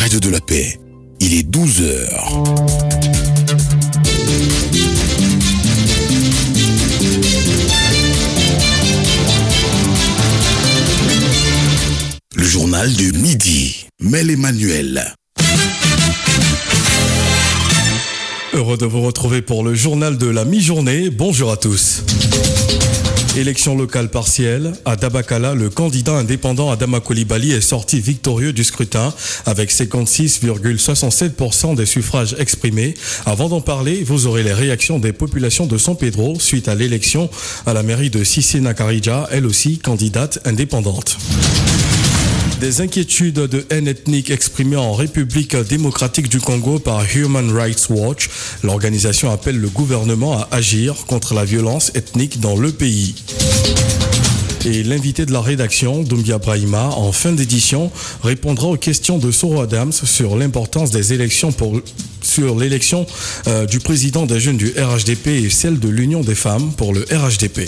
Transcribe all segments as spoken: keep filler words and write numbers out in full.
Radio de la Paix, il est douze heures. Le journal de midi, Mel Emmanuel. Heureux de vous retrouver pour le journal de la mi-journée. Bonjour à tous. Élection locale partielle. À Dabakala, le candidat indépendant Adama Coulibaly est sorti victorieux du scrutin avec cinquante-six virgule soixante-sept pour cent des suffrages exprimés. Avant d'en parler, vous aurez les réactions des populations de San Pedro suite à l'élection à la mairie de Cissé Nakarija, elle aussi candidate indépendante. Des inquiétudes de haine ethnique exprimées en République démocratique du Congo par Human Rights Watch. L'organisation appelle le gouvernement à agir contre la violence ethnique dans le pays. Et l'invité de la rédaction, Doumbia Brahima, en fin d'édition, répondra aux questions de Soro Adams sur l'importance des élections pour, sur l'élection euh, du président des jeunes du R H D P et celle de l'Union des femmes pour le R H D P.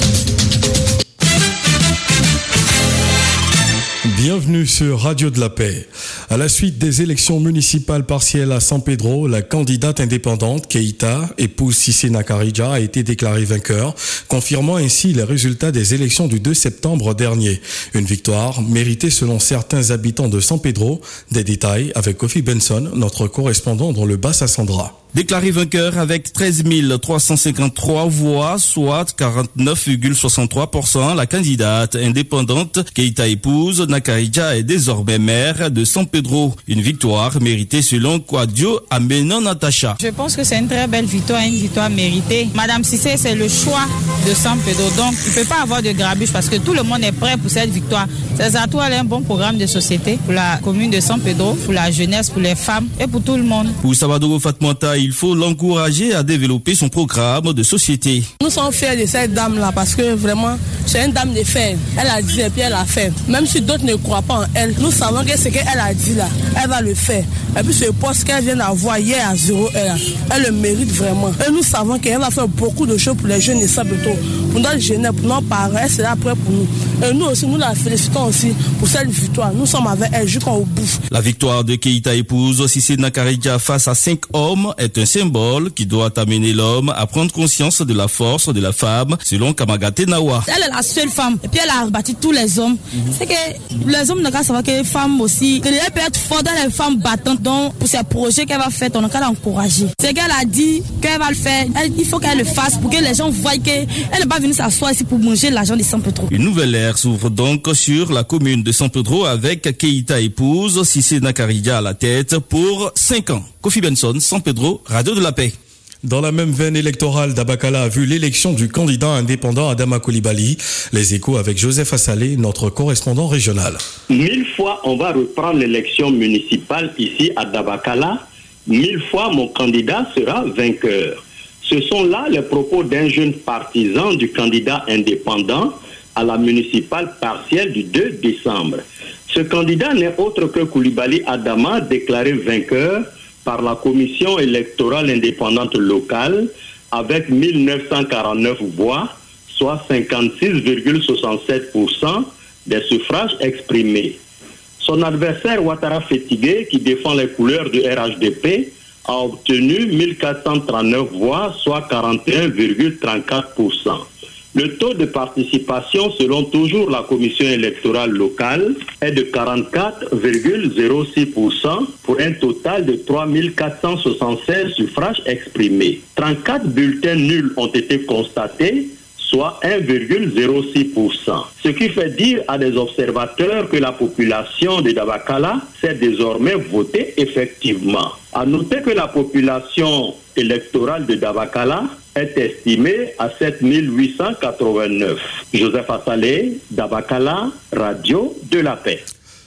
Bienvenue sur Radio de la Paix. À la suite des élections municipales partielles à San Pedro, la candidate indépendante Keïta, épouse Cissé Nakarija, a été déclarée vainqueur, confirmant ainsi les résultats des élections du deux septembre dernier. Une victoire méritée selon certains habitants de San Pedro. Des détails avec Kofi Benson, notre correspondant dans le Bas-Sassandra. Déclaré vainqueur avec treize mille trois cent cinquante-trois voix, soit quarante-neuf virgule soixante-trois pour cent, la candidate indépendante Keïta épouse Nakarija est désormais maire de San Pedro. Une victoire méritée selon Kwadio Amena Natacha. Je pense que c'est une très belle victoire, une victoire méritée. Madame Cissé, c'est le choix de San Pedro, donc il ne peut pas avoir de grabuge parce que tout le monde est prêt pour cette victoire. C'est à toi un bon programme de société pour la commune de San Pedro, pour la jeunesse, pour les femmes et pour tout le monde. Pour Sabadogo Fatmata, il faut l'encourager à développer son programme de société. Nous sommes fiers de cette dame-là parce que vraiment, c'est une dame de fer. Elle a dit et puis elle a fait. Même si d'autres ne croient pas en elle, nous savons que ce qu'elle a dit là, elle va le faire. Et puis ce poste qu'elle vient d'avoir hier à zéro heure, elle le mérite vraiment. Et nous savons qu'elle va faire beaucoup de choses pour les jeunes de San Pedro, pour notre jeunesse, pour nos parents. Elle sera prête pour nous. Et nous aussi, nous la félicitons aussi pour cette victoire. Nous sommes avec elle jusqu'au bout. La victoire de Keïta épouse Cissé Nakarija face à cinq hommes est un symbole qui doit amener l'homme à prendre conscience de la force de la femme, selon Kamagate Nawa. Elle est la seule femme, et puis elle a bâti tous les hommes. Mm-hmm. C'est que les hommes ne peuvent savoir que les femmes aussi, elle peut être forte dans les femmes battantes, donc pour ces projets qu'elle va faire, on a qu'à l'encourager. C'est qu'elle a dit qu'elle va le faire, elle, il faut qu'elle le fasse pour que les gens voient qu'elle n'est pas venue s'asseoir ici pour manger l'argent de San Pedro. Une nouvelle ère s'ouvre donc sur la commune de San Pedro avec Keïta épouse, Cissé Nakarija à la tête pour cinq ans. Kofi Benson, San Pedro, Radio de la Paix. Dans la même veine électorale, Dabakala a vu l'élection du candidat indépendant Adama Coulibaly. Les échos avec Joseph Assalé, notre correspondant régional. Mille fois, on va reprendre l'élection municipale ici à Dabakala. Mille fois, mon candidat sera vainqueur. Ce sont là les propos d'un jeune partisan du candidat indépendant à la municipale partielle du deux décembre. Ce candidat n'est autre que Coulibaly Adama, déclaré vainqueur par la commission électorale indépendante locale avec mille neuf cent quarante-neuf voix, soit cinquante-six virgule soixante-sept pour cent des suffrages exprimés. Son adversaire Ouattara Fétigué, qui défend les couleurs du R H D P, a obtenu mille quatre cent trente-neuf voix, soit quarante et un virgule trente-quatre pour cent. Le taux de participation, selon toujours la commission électorale locale, est de quarante-quatre virgule zéro six pour cent pour un total de trois mille quatre cent soixante-seize suffrages exprimés. trente-quatre bulletins nuls ont été constatés, soit un virgule zéro six pour cent. Ce qui fait dire à des observateurs que la population de Dabakala sait désormais voter effectivement. À noter que la population électorale de Dabakala est estimée à sept mille huit cent quatre-vingt-neuf. Joseph Assalé, Dabakala, Radio de la Paix.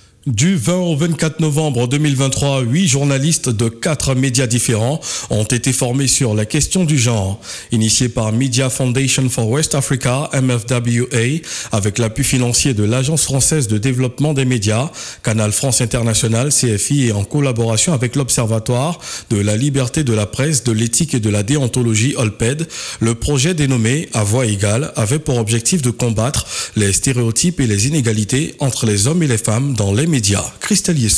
Du vingt au vingt-quatre novembre deux mille vingt-trois, huit journalistes de quatre médias différents ont été formés sur la question du genre. Initié par Media Foundation for West Africa, M F W A, avec l'appui financier de l'Agence française de développement des médias, Canal France International, C F I, et en collaboration avec l'Observatoire de la liberté de la presse, de l'éthique et de la déontologie, O L P E D, le projet dénommé À voix égale avait pour objectif de combattre les stéréotypes et les inégalités entre les hommes et les femmes dans les médias. Christelle Yesso.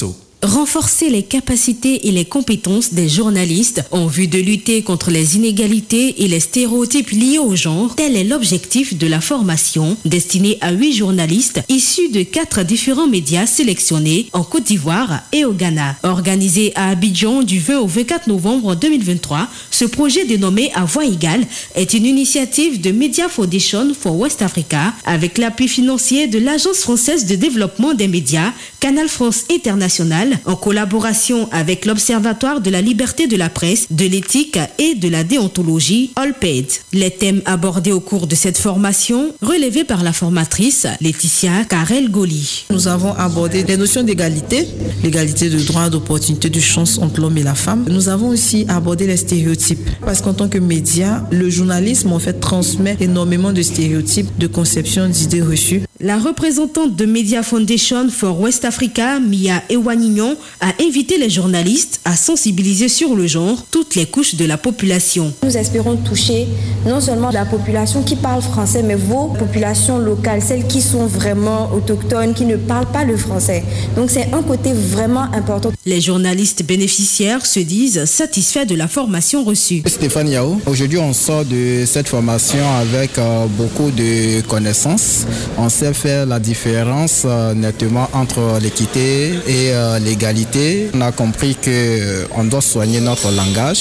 renforcer les capacités et les compétences des journalistes en vue de lutter contre les inégalités et les stéréotypes liés au genre. Tel est l'objectif de la formation destinée à huit journalistes issus de quatre différents médias sélectionnés en Côte d'Ivoire et au Ghana. Organisé à Abidjan du vingt au vingt-quatre novembre deux mille vingt-trois, ce projet dénommé À Voix égale est une initiative de Media Foundation for West Africa avec l'appui financier de l'Agence française de développement des médias, Canal France International, en collaboration avec l'Observatoire de la liberté de la presse, de l'éthique et de la déontologie, Olped. Les thèmes abordés au cours de cette formation, relevés par la formatrice Laetitia Karel-Goli. Nous avons abordé les notions d'égalité, l'égalité de droits, d'opportunités, de chance entre l'homme et la femme. Nous avons aussi abordé les stéréotypes, parce qu'en tant que média, le journalisme en fait transmet énormément de stéréotypes, de conceptions, d'idées reçues. La représentante de Media Foundation for West Africa, Mia Ewanignon, a invité les journalistes à sensibiliser sur le genre toutes les couches de la population. Nous espérons toucher non seulement la population qui parle français, mais vos populations locales, celles qui sont vraiment autochtones, qui ne parlent pas le français. Donc c'est un côté vraiment important. Les journalistes bénéficiaires se disent satisfaits de la formation reçue. Stéphane Yao, aujourd'hui on sort de cette formation avec euh, beaucoup de connaissances. On sait faire la différence euh, nettement entre l'équité et euh, l'égalité. On a compris qu'on euh, doit soigner notre langage.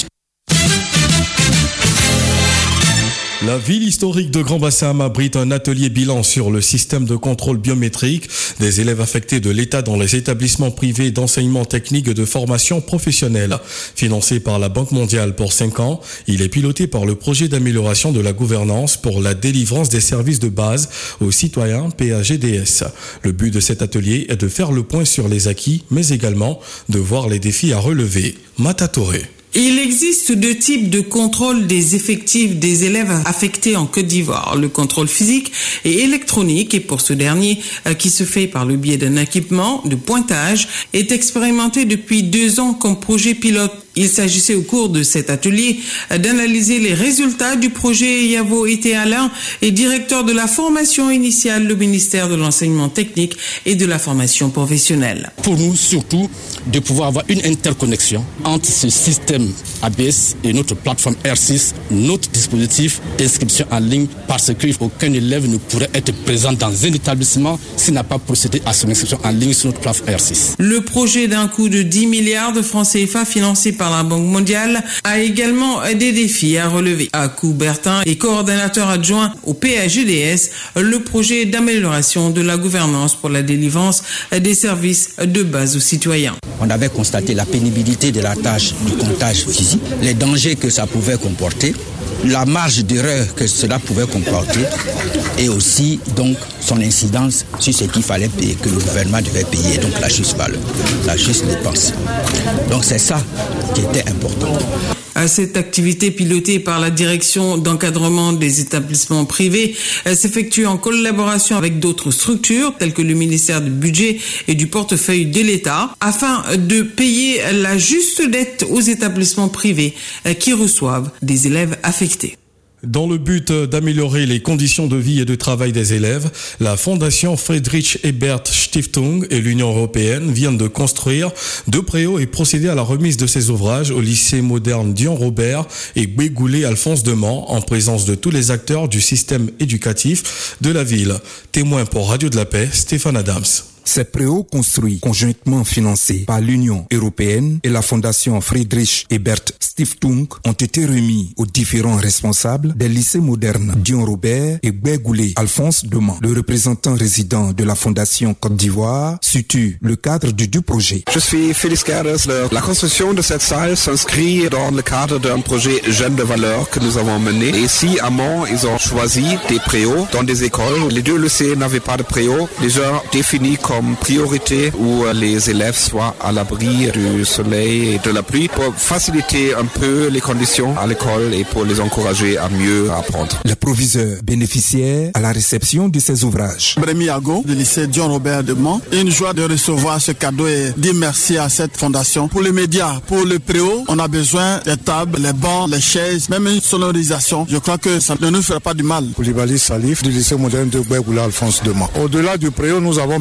La ville historique de Grand-Bassam abrite un atelier bilan sur le système de contrôle biométrique des élèves affectés de l'État dans les établissements privés d'enseignement technique et de formation professionnelle. Financé par la Banque mondiale pour cinq ans, il est piloté par le projet d'amélioration de la gouvernance pour la délivrance des services de base aux citoyens P A G D S. Le but de cet atelier est de faire le point sur les acquis, mais également de voir les défis à relever. Mata Touré. Il existe deux types de contrôle des effectifs des élèves affectés en Côte d'Ivoire. Le contrôle physique et électronique, et pour ce dernier, qui se fait par le biais d'un équipement de pointage, est expérimenté depuis deux ans comme projet pilote. Il s'agissait au cours de cet atelier d'analyser les résultats du projet. Yavo Ete Alain est directeur de la formation initiale au ministère de l'enseignement technique et de la formation professionnelle. Pour nous, surtout, de pouvoir avoir une interconnexion entre ce système A B S et notre plateforme R six, notre dispositif d'inscription en ligne, parce qu'aucun élève ne pourrait être présent dans un établissement s'il n'a pas procédé à son inscription en ligne sur notre plateforme R six. Le projet d'un coût de dix milliards de francs C F A financé par la Banque mondiale a également des défis à relever. Akou Bertin est coordonnateur adjoint au P A G D S, le projet d'amélioration de la gouvernance pour la délivrance des services de base aux citoyens. On avait constaté la pénibilité de la tâche du comptage physique, les dangers que ça pouvait comporter, la marge d'erreur que cela pouvait comporter et aussi donc son incidence sur ce qu'il fallait payer, que le gouvernement devait payer, donc la juste valeur, la juste dépense. Donc c'est ça qui était important. Cette activité pilotée par la direction d'encadrement des établissements privés s'effectue en collaboration avec d'autres structures telles que le ministère du Budget et du portefeuille de l'État afin de payer la juste dette aux établissements privés qui reçoivent des élèves affectés. Dans le but d'améliorer les conditions de vie et de travail des élèves, la Fondation Friedrich Ebert Stiftung et l'Union européenne viennent de construire deux préaux et procéder à la remise de ces ouvrages au lycée moderne Dion Robert et Bégoulé Alphonse de Mans en présence de tous les acteurs du système éducatif de la ville. Témoin pour Radio de la Paix, Stéphane Adams. Ces préaux construits conjointement financés par l'Union européenne et la Fondation Friedrich Ebert Stiftung ont été remis aux différents responsables des lycées modernes Dion Robert et Bégoulé Alphonse de Mans. Le représentant résident de la Fondation Côte d'Ivoire situe le cadre du, du projet. Je suis Félix Gerdes. La construction de cette salle s'inscrit dans le cadre d'un projet Jeunes de valeur que nous avons mené. Et ici, à Mans, ils ont choisi des préaux dans des écoles. Les deux lycées n'avaient pas de préaux, déjà définis comme comme priorité où les élèves soient à l'abri du soleil et de la pluie pour faciliter un peu les conditions à l'école et pour les encourager à mieux apprendre. Le proviseur bénéficiaire à la réception de ces ouvrages. Brémy Ago, du lycée Dion Robert de Mans. Une joie de recevoir ce cadeau et dire merci à cette fondation. Pour les médias, pour le préau, on a besoin des tables, les bancs, les chaises, même une sonorisation. Je crois que ça ne nous fera pas du mal. Koulibaly Salif, du lycée moderne de Bégoulé Alphonse de Mans. Au-delà du préau, nous avons besoin d'un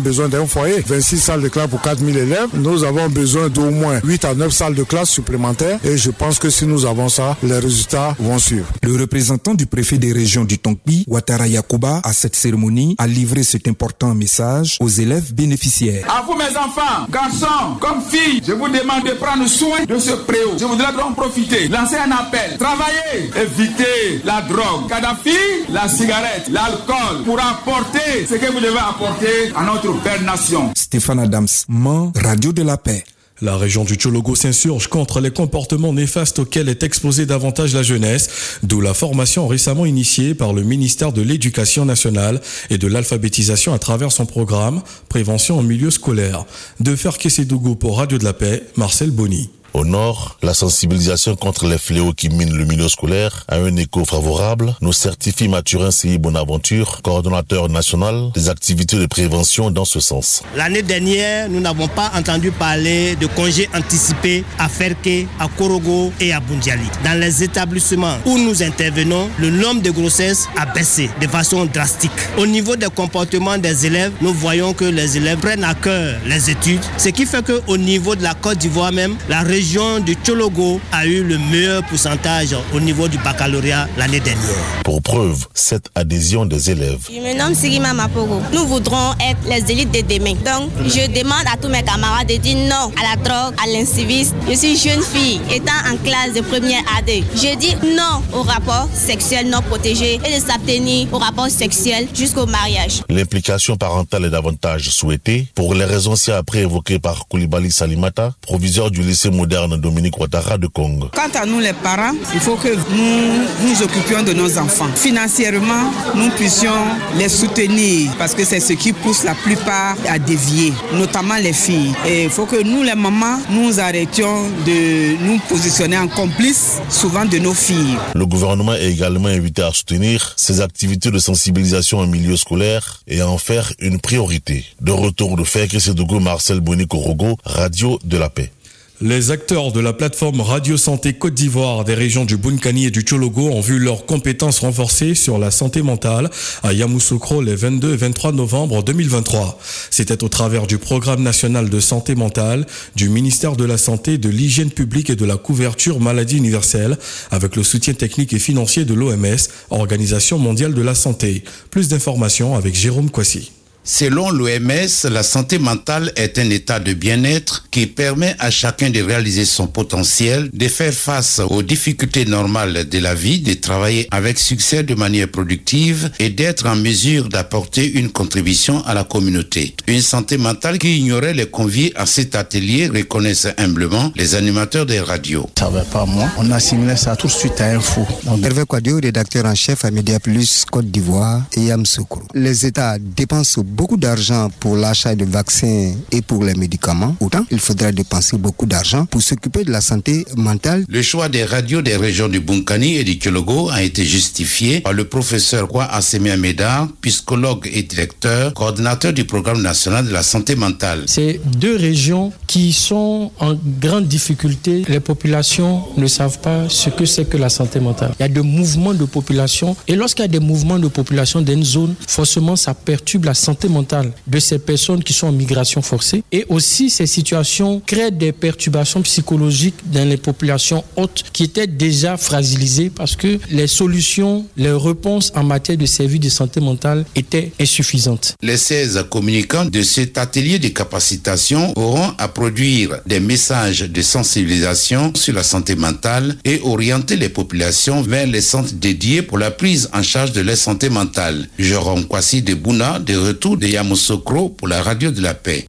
un foyer, vingt-six salles de classe pour quatre mille élèves. Nous avons besoin d'au moins huit à neuf salles de classe supplémentaires et je pense que si nous avons ça, les résultats vont suivre. Le représentant du préfet des régions du Tongpi, Ouattara Yakuba, à cette cérémonie, a livré cet important message aux élèves bénéficiaires. À vous mes enfants, garçons comme filles, je vous demande de prendre soin de ce préau. Je voudrais en profiter, lancer un appel, travailler, éviter la drogue, Kadhafi, la cigarette, l'alcool, pour apporter ce que vous devez apporter à notre belle nation. Stéphane Adams, Man, Radio de la Paix. La région du Tchologo s'insurge contre les comportements néfastes auxquels est exposée davantage la jeunesse, d'où la formation récemment initiée par le ministère de l'Éducation nationale et de l'alphabétisation à travers son programme Prévention en milieu scolaire. De Ferkessédougou pour Radio de la Paix, Marcel Bonny. Au nord, la sensibilisation contre les fléaux qui minent le milieu scolaire a un écho favorable, nous certifie Mathurin C I Bonaventure, coordonnateur national des activités de prévention dans ce sens. L'année dernière, nous n'avons pas entendu parler de congés anticipés à Ferké, à Korogo et à Bundiali. Dans les établissements où nous intervenons, le nombre de grossesses a baissé de façon drastique. Au niveau des comportements des élèves, nous voyons que les élèves prennent à cœur les études, ce qui fait qu'au niveau de la Côte d'Ivoire même, la région La région du Tchologo a eu le meilleur pourcentage au niveau du baccalauréat l'année dernière. Pour preuve, cette adhésion des élèves. Je me nomme Sirima Mapogo. Nous voudrons être les élites de demain. Donc, je demande à tous mes camarades de dire non à la drogue, à l'incivisme. Je suis jeune fille, étant en classe de première A deux. Je dis non au rapport sexuel non protégé et de s'abstenir au rapport sexuel jusqu'au mariage. L'implication parentale est davantage souhaitée pour les raisons ci-après évoquées par Koulibaly Salimata, proviseur du lycée moderne Dominique Ouattara de Congo. Quant à nous les parents, il faut que nous nous occupions de nos enfants. Financièrement, nous puissions les soutenir parce que c'est ce qui pousse la plupart à dévier, notamment les filles. Et il faut que nous les mamans, nous arrêtions de nous positionner en complices souvent de nos filles. Le gouvernement est également invité à soutenir ces activités de sensibilisation en milieu scolaire et à en faire une priorité. De retour de Ferkessédougou, Marcel Bonny Korogo, Radio de la Paix. Les acteurs de la plateforme Radio Santé Côte d'Ivoire des régions du Bunkani et du Tchologo ont vu leurs compétences renforcées sur la santé mentale à Yamoussoukro les vingt-deux et vingt-trois novembre deux mille vingt-trois. C'était au travers du programme national de santé mentale du ministère de la Santé, de l'Hygiène publique et de la couverture maladie universelle avec le soutien technique et financier de l'O M S, Organisation mondiale de la santé. Plus d'informations avec Jérôme Kwasi. Selon l'O M S, la santé mentale est un état de bien-être qui permet à chacun de réaliser son potentiel, de faire face aux difficultés normales de la vie, de travailler avec succès de manière productive et d'être en mesure d'apporter une contribution à la communauté. Une santé mentale qui ignorait les conviés à cet atelier, reconnaissent humblement les animateurs des radios. Ça va pas moi, on assimilait ça tout de suite à info. Hervé Kouadio, rédacteur en chef à Média Plus Côte d'Ivoire et Yamoussoukro. Les États dépensent beaucoup d'argent pour l'achat de vaccins et pour les médicaments. Autant, il faudra dépenser beaucoup d'argent pour s'occuper de la santé mentale. Le choix des radios des régions du Bunkani et du Tchologo a été justifié par le professeur Kwa Assemia Meda, psychologue et directeur, coordinateur du programme national de la santé mentale. C'est deux régions qui sont en grande difficulté. Les populations ne savent pas ce que c'est que la santé mentale. Il y a des mouvements de population et lorsqu'il y a des mouvements de population dans une zone, forcément ça perturbe la santé mentale de ces personnes qui sont en migration forcée et aussi ces situations créent des perturbations psychologiques dans les populations hautes qui étaient déjà fragilisées parce que les solutions, les réponses en matière de services de santé mentale étaient insuffisantes. Les seize communicants de cet atelier de capacitation auront à produire des messages de sensibilisation sur la santé mentale et orienter les populations vers les centres dédiés pour la prise en charge de leur santé mentale. Jérôme Kwasi de Bouna, de retour de Yamoussoukro pour la Radio de la Paix.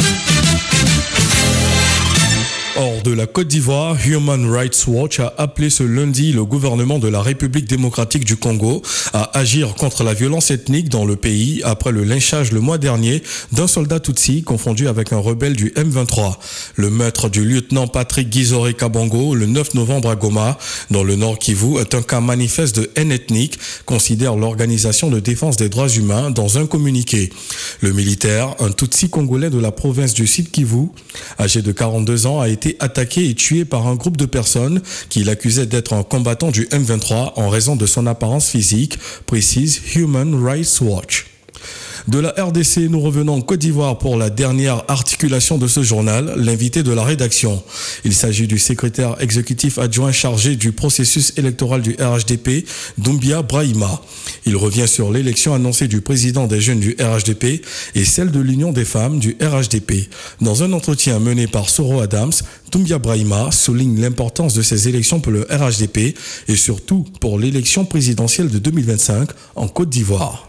Hors de la Côte d'Ivoire, Human Rights Watch a appelé ce lundi le gouvernement de la République démocratique du Congo à agir contre la violence ethnique dans le pays après le lynchage le mois dernier d'un soldat Tutsi confondu avec un rebelle du M vingt-trois. Le meurtre du lieutenant Patrick Guizoré Kabango le neuf novembre à Goma, dans le Nord Kivu, est un cas manifeste de haine ethnique, considère l'Organisation de défense des droits humains dans un communiqué. Le militaire, un Tutsi congolais de la province du Sud Kivu, âgé de quarante-deux ans, a été attaqué et tué par un groupe de personnes qui l'accusaient d'être un combattant du M vingt-trois en raison de son apparence physique, précise Human Rights Watch. De la R D C, nous revenons en Côte d'Ivoire pour la dernière articulation de ce journal, l'invité de la rédaction. Il s'agit du secrétaire exécutif adjoint chargé du processus électoral du R H D P, Doumbia Brahima. Il revient sur l'élection annoncée du président des jeunes du R H D P et celle de l'Union des femmes du R H D P. Dans un entretien mené par Soro Adams, Doumbia Brahima souligne l'importance de ces élections pour le R H D P et surtout pour l'élection présidentielle de deux mille vingt-cinq en Côte d'Ivoire.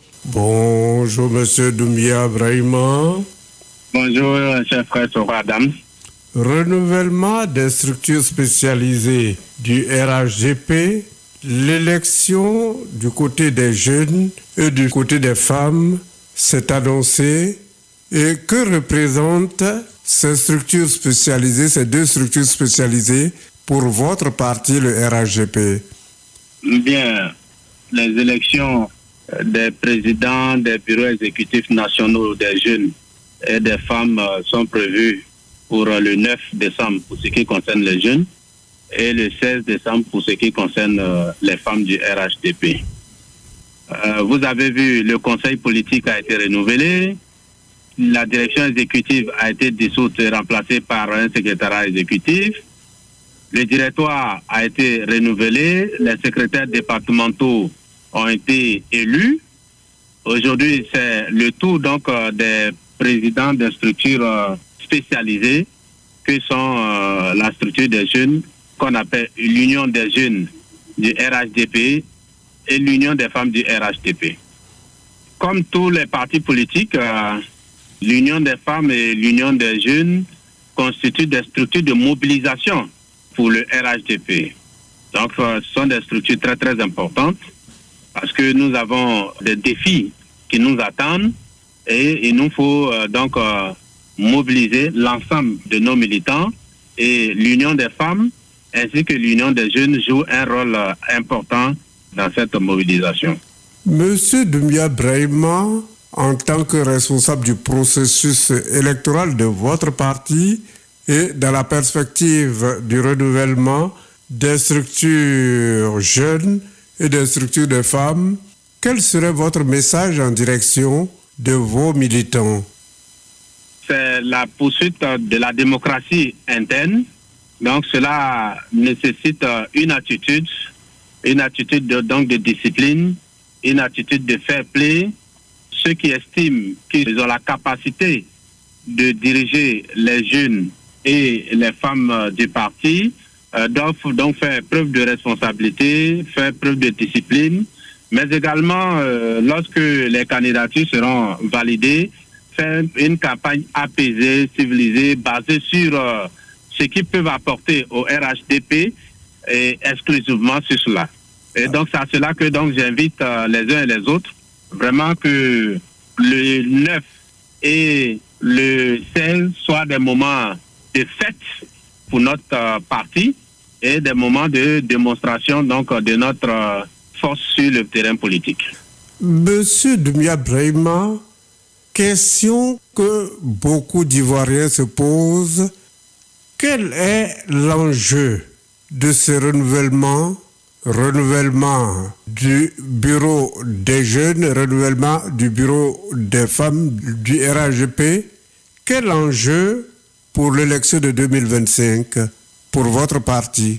Bonjour Monsieur Doumbia Brahima. Bonjour chef frère Soro Adams. Renouvellement des structures spécialisées du R H D P, l'élection du côté des jeunes et du côté des femmes s'est annoncée. Et que représentent ces structures spécialisées, ces deux structures spécialisées pour votre parti, le R H D P? Bien, les élections des présidents des bureaux exécutifs nationaux des jeunes et des femmes sont prévues pour le neuf décembre pour ce qui concerne les jeunes et le seize décembre pour ce qui concerne les femmes du R H D P. Euh, vous avez vu, le conseil politique a été renouvelé. La direction exécutive a été dissoute et remplacée par un secrétariat exécutif. Le directoire a été renouvelé. Les secrétaires départementaux ont été élus. Aujourd'hui, c'est le tour donc des présidents des structures spécialisées que sont euh, la structure des jeunes qu'on appelle l'Union des jeunes du R H D P et l'Union des femmes du R H D P. Comme tous les partis politiques, euh, l'Union des femmes et l'Union des jeunes constituent des structures de mobilisation pour le R H D P. Donc, euh, ce sont des structures très, très importantes parce que nous avons des défis qui nous attendent et il nous faut euh, donc euh, mobiliser l'ensemble de nos militants et l'Union des femmes ainsi que l'Union des jeunes jouent un rôle euh, important dans cette mobilisation. Monsieur Doumbia Brahima, en tant que responsable du processus électoral de votre parti et dans la perspective du renouvellement des structures jeunes et des structures de femmes, quel serait votre message en direction de vos militants? C'est la poursuite de la démocratie interne. Donc cela nécessite une attitude, une attitude de, donc de discipline, une attitude de fair play. Ceux qui estiment qu'ils ont la capacité de diriger les jeunes et les femmes du parti euh, doivent donc faire preuve de responsabilité, faire preuve de discipline, mais également, euh, lorsque les candidatures seront validées, faire une campagne apaisée, civilisée, basée sur euh, ce qu'ils peuvent apporter au R H D P et exclusivement sur cela. Et donc, c'est à cela que donc j'invite euh, les uns et les autres vraiment que le neuf et le seize soient des moments de fête pour notre euh, parti et des moments de démonstration donc de notre euh, force sur le terrain politique. Monsieur Doumbia Brahima, question que beaucoup d'Ivoiriens se posent. Quel est l'enjeu de ce renouvellement Renouvellement du bureau des jeunes, renouvellement du bureau des femmes du R H D P. Quel enjeu pour l'élection de deux mille vingt-cinq pour votre parti?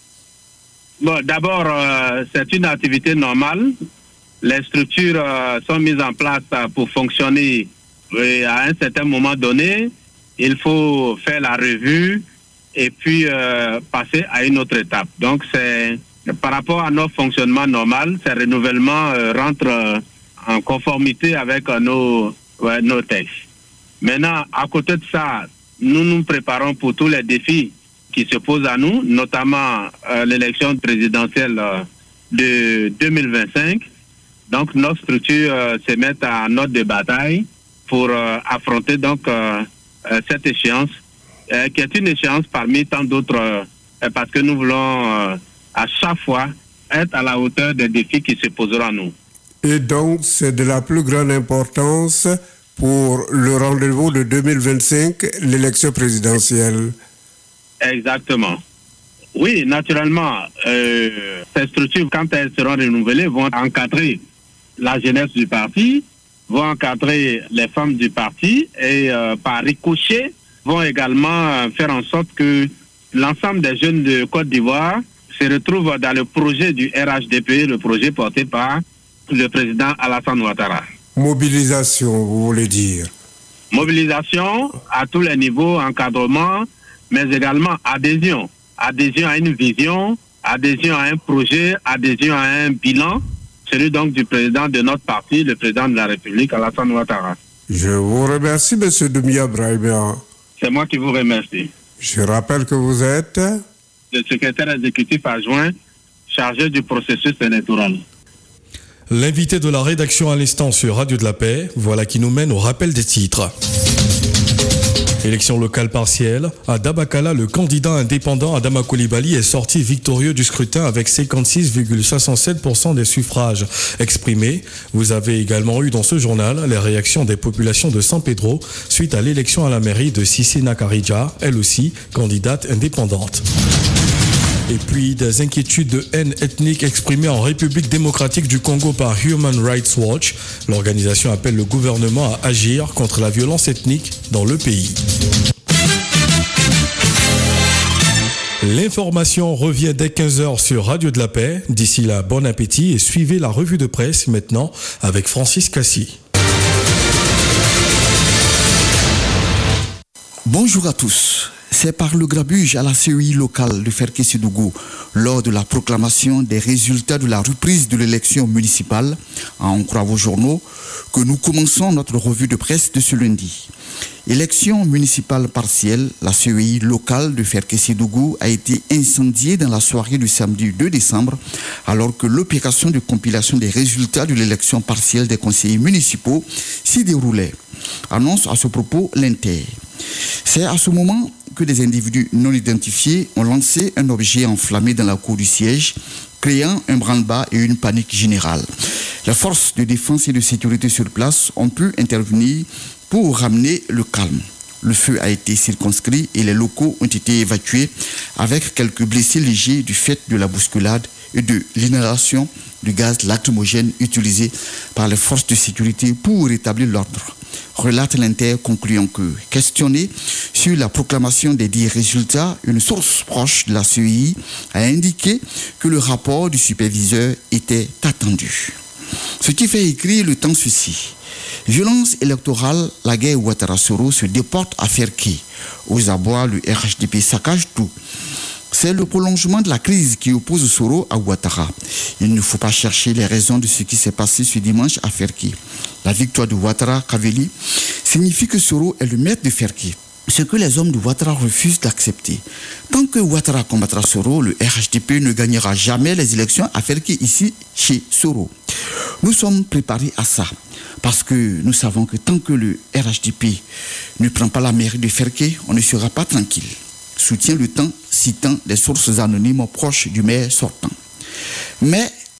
Bon, d'abord, euh, c'est une activité normale. Les structures euh, sont mises en place euh, pour fonctionner et à un certain moment donné. Il faut faire la revue et puis euh, passer à une autre étape. Donc, c'est par rapport à notre fonctionnement normal, ces renouvellements euh, rentrent euh, en conformité avec euh, nos, ouais, nos textes. Maintenant, à côté de ça, nous nous préparons pour tous les défis qui se posent à nous, notamment euh, l'élection présidentielle euh, de deux mille vingt-cinq. Donc, nos structures euh, se mettent à note de bataille pour euh, affronter donc euh, euh, cette échéance, euh, qui est une échéance parmi tant d'autres, euh, parce que nous voulons euh, à chaque fois être à la hauteur des défis qui se poseront à nous. Et donc, c'est de la plus grande importance pour le rendez-vous de deux mille vingt-cinq, l'élection présidentielle. Exactement. Oui, naturellement, euh, ces structures, quand elles seront renouvelées, vont encadrer la jeunesse du parti vont encadrer les femmes du parti et euh, par ricochet vont également faire en sorte que l'ensemble des jeunes de Côte d'Ivoire se retrouvent dans le projet du R H D P, le projet porté par le président Alassane Ouattara. Mobilisation, vous voulez dire? Mobilisation à tous les niveaux, encadrement, mais également adhésion. Adhésion à une vision, adhésion à un projet, adhésion à un bilan, celui donc du président de notre parti, le président de la République, Alassane Ouattara. Je vous remercie, M. Doumbia Brahima. C'est moi qui vous remercie. Je rappelle que vous êtes le secrétaire exécutif adjoint chargé du processus électoral. L'invité de la rédaction à l'instant sur Radio de la Paix, voilà qui nous mène au rappel des titres. Élection locale partielle. À Dabakala, le candidat indépendant Adama Coulibaly est sorti victorieux du scrutin avec cinquante-six virgule soixante-sept pour cent des suffrages exprimés. Vous avez également eu dans ce journal les réactions des populations de San Pedro suite à l'élection à la mairie de Sissi Nakarija, elle aussi candidate indépendante. Et puis des inquiétudes de haine ethnique exprimées en République démocratique du Congo par Human Rights Watch. L'organisation appelle le gouvernement à agir contre la violence ethnique dans le pays. L'information revient dès quinze heures sur Radio de la Paix. D'ici là, bon appétit et suivez la revue de presse maintenant avec Francis Cassi. Bonjour à tous. C'est par le grabuge à la C E I locale de Ferké-Sédougou lors de la proclamation des résultats de la reprise de l'élection municipale, à en croire vos journaux, que nous commençons notre revue de presse de ce lundi. Élection municipale partielle, la C E I locale de Ferké-Sédougou a été incendiée dans la soirée du samedi deux décembre, alors que l'opération de compilation des résultats de l'élection partielle des conseillers municipaux s'y déroulait. Annonce à ce propos l'Inter. C'est à ce moment que des individus non identifiés ont lancé un objet enflammé dans la cour du siège, créant un branle-bas et une panique générale. Les forces de défense et de sécurité sur place ont pu intervenir pour ramener le calme. Le feu a été circonscrit et les locaux ont été évacués avec quelques blessés légers du fait de la bousculade et de l'inhalation du gaz lacrymogène utilisé par les forces de sécurité pour rétablir l'ordre. Relate l'Inter concluant que, questionné sur la proclamation des dix résultats, une source proche de la C E I a indiqué que le rapport du superviseur était attendu. Ce qui fait écrire le temps ceci. Violence électorale, la guerre Ouattara-Soro se déporte à Ferké. Aux abois, le R H D P saccage tout. C'est le prolongement de la crise qui oppose Soro à Ouattara. Il ne faut pas chercher les raisons de ce qui s'est passé ce dimanche à Ferké. La victoire de Ouattara Kaveli signifie que Soro est le maître de Ferké, ce que les hommes de Ouattara refusent d'accepter. Tant que Ouattara combattra Soro, le R H D P ne gagnera jamais les élections à Ferké ici, chez Soro. Nous sommes préparés à ça, parce que nous savons que tant que le R H D P ne prend pas la mairie de Ferké, on ne sera pas tranquille. Soutient le temps, citant des sources anonymes proches du maire sortant. Mais